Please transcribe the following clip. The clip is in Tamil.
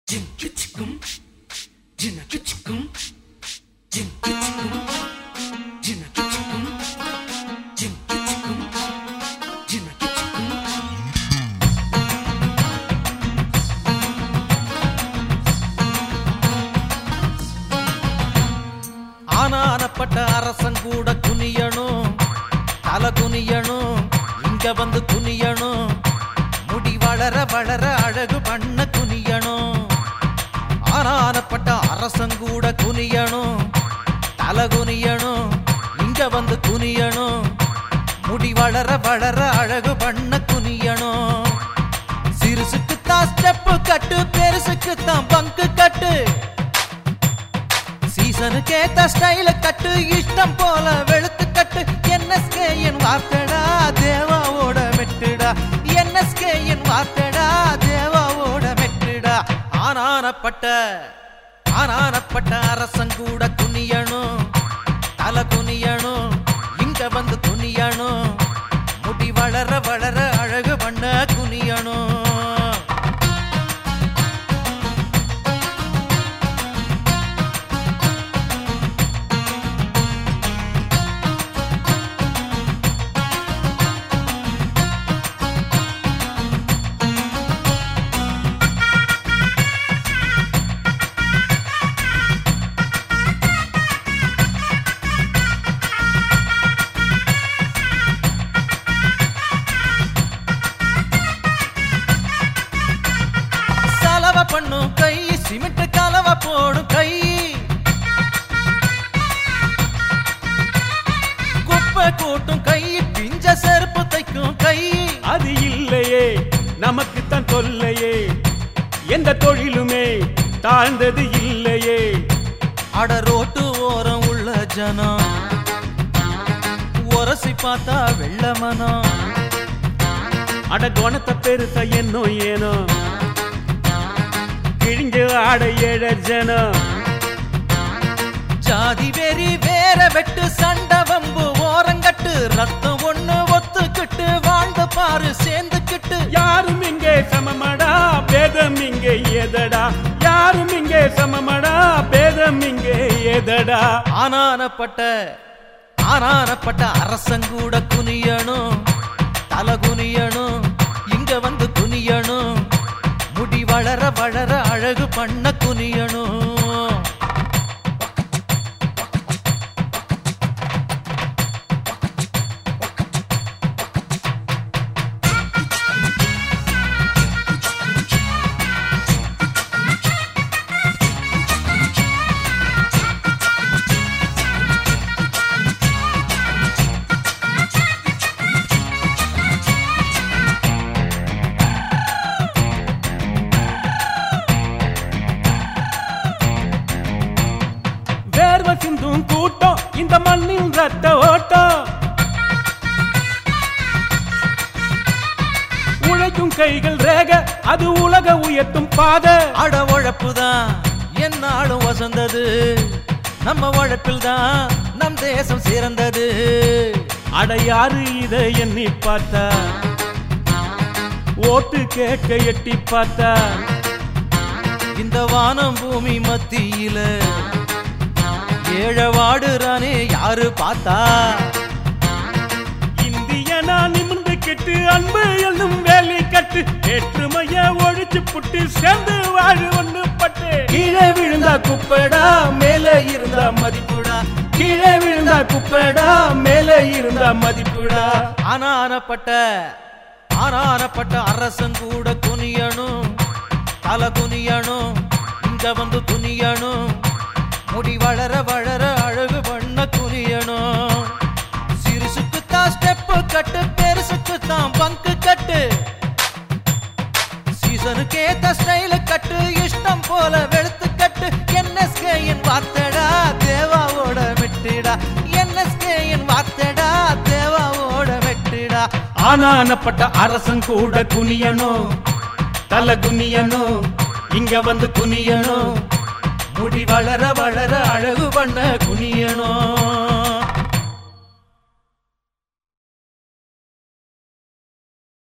ஆனானப்பட்ட அரசங்கூட குனியணும், தலை குனியணும், இங்க வந்து குனியணும், முடி வளர வளர அழகு பண்ண குனியணும். ஆனானப்பட்ட அரசங்கூட குனியணும், தலை குனியணும், இங்க வந்து குனியணும், முடி வளர வளர அழகு பண்ண குனியணும். சிறுசுக்குத்தான் ஸ்டெப்பு கட்டு, பெருசுக்குத்தான் பங்கு கட்டு, சீசனுக்கு ஏத்த ஸ்டைல கட்டு, இஷ்டம் போல வெளுத்து கட்டு. என்எஸ்கே என் வார்த்தடா தேவாவோட மெட்டுடா, என்எஸ்கே என் வார்த்தடா தேவாவோட மெட்டுடா. ஆனானப்பட்ட அரசங்கூட குனியணும், தலை குனியணும், இங்க வந்து குனியணும், முடி வளர வளர அழகு பண்ண குனியணும். பண்ணும் கை, சிமெண்ட் கலவ போடும் கை, குப்பை கூட்டும் கை, பிஞ்ச செருப்பு தைக்கும் கை. அது இல்லையே நமக்கு தான் தொல்லையே, எந்த தொழிலுமே தாழ்ந்தது இல்லையே. அட ரோட்டு ஓரம் உள்ள ஜனம் உரசி பார்த்தா வெள்ள மனம். அட குணத்தை பெருசா என்னோ ஏனோ கிழிஞ்ச ஆட ஏழ ஜனம். ஜாதி வெறி வேற வெட்டு, சண்டை வம்பு ஓரங்கட்டு, ரத்தம் ஒண்ணு ஒத்துக்கிட்டு வாழ்ந்து பாரு சேர்ந்துக்கிட்டு. யாரும் இங்கே சமமடா, பேதம் இங்கே ஏதடா, யாரும் இங்கே சமமடா, பேதம் இங்கே ஏதடா. ஆனானப்பட்ட அரசங்கூட குனியணும், தலை குனியணும், இங்க வந்து குனியணும், முடி வளர வளர அழகு பண்ண குனியணும். சிந்தும் கூட்டம் இந்த மண்ணின் ரத்த ஓட்டம், உழைக்கும் கைகள் ரேக, அது உலக உயர்த்தும் பாதை. அட உழைப்புதான் என்னாலும் வசந்தது, நம்ம உழைப்பில் தான் நம் தேசம் சிறந்தது. அட யாரு இதை எண்ணி பார்த்தா, ஓட்டு கேட்க எட்டி பார்த்தா, இந்த வானம் பூமி மத்தியில ஏழ வாடுறானே யாரு பார்த்தா. இந்தியனா நிமிர்ந்து கெட்டு அன்பு என்னும் வேலி கட்டு, ஏற்றுமைய ஒழிச்சு புட்டு சேர்ந்து வாழு ஒண்ணு பட்டு. கீழே விழுந்தா குப்படா மேல இருந்தா மதிப்புடா, கீழே விழுந்தா குப்படா மேல இருந்தா மதிப்புடா. ஆனானப்பட்ட அரசங்கூட குனியணும், தலை குனியணும், இங்க வந்து குனியணும், முடி வளர வளர அழகு பண்ண குனியணும். சிறுசுக்குத்தான் ஸ்டெப்பு கட்டு, பெருசுக்குத்தான் பங்கு கட்டு, சீசனுக்கு ஏத்த ஸ்டைல கட்டு, இஷ்டம் போல வெளுத்து கட்டு. என்எஸ்கே என் வார்த்தடா தேவாவோட மெட்டுடா, என்எஸ்கே என் வார்த்தடா தேவாவோட மெட்டுடா. ஆனானப்பட்ட அரசங்கூட குனியணும், தலை குனியணும், இங்க வந்து குனியணும், முடி வளர வளர அழகு பண்ண குனியணும்.